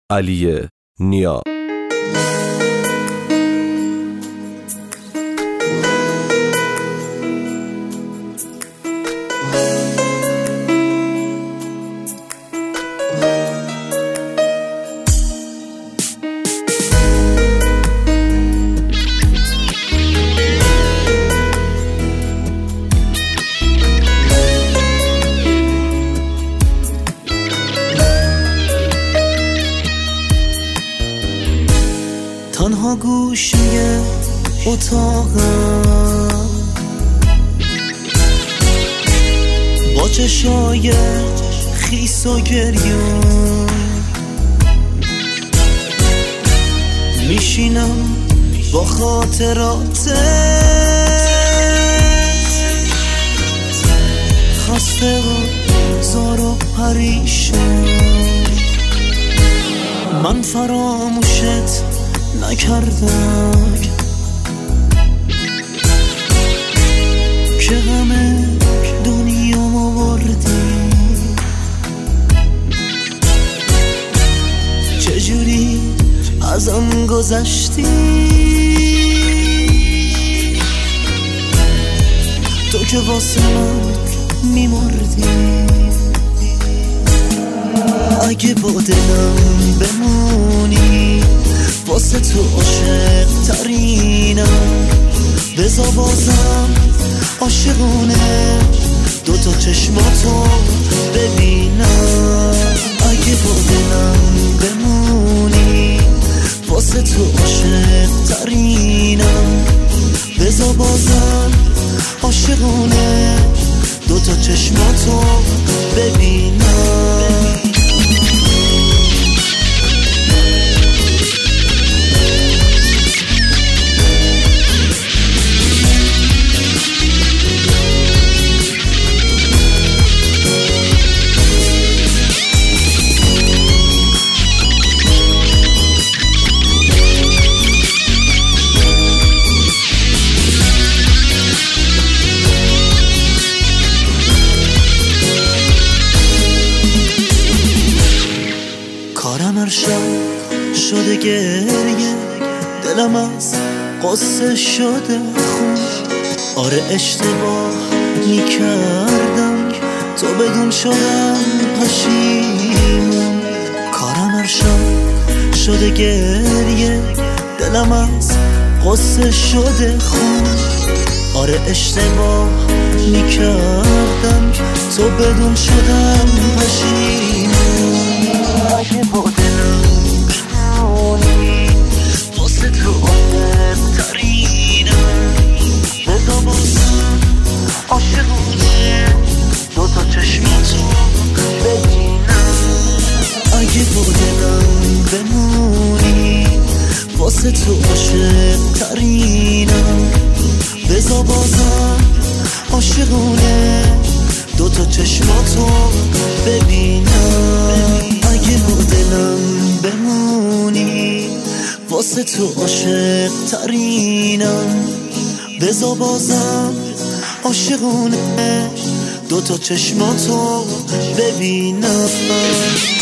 علی نیا. تنها گوشی اتاقم با چشای خیس و گریون میشینم با خاطراتت، خسته و زار و پریشان. من فراموشت نکردم که همه دنیامو بردی، چجوری ازم گذشتی تو که واسه من میمردی. اگه با دلم بمونی واسه تو عاشق ترینم، بذار بازم عاشقونه دوتا چشماتو ببینم. اگه با دلم بمونی واسه تو عاشق ترینم، بذار بازم عاشقونه دوتا چشماتو ببینم. کارم هر شب شده گریه، دلم از قصه شده خون. آره اشتباه میکردم تو بدون شدم پشیمون. کارم هر شب شده گریه، دلم از قصه شده خون. آره اشتباه میکردم تو بدون شدم پشیمون. اگه با دلم بمونی واسه تو عاشق ترینم، بذار بازم عاشقونه دوتا چشماتو ببینم. اگه با دلم بمونی واسه تو عاشق ترینم، بذار بازم عاشقونه دوتا چشماتو ببینم. اگه با دلم بمونی واسه تو عاشق ترینم، بذار بازم عاشقونه دوتا چشماتو ببینم.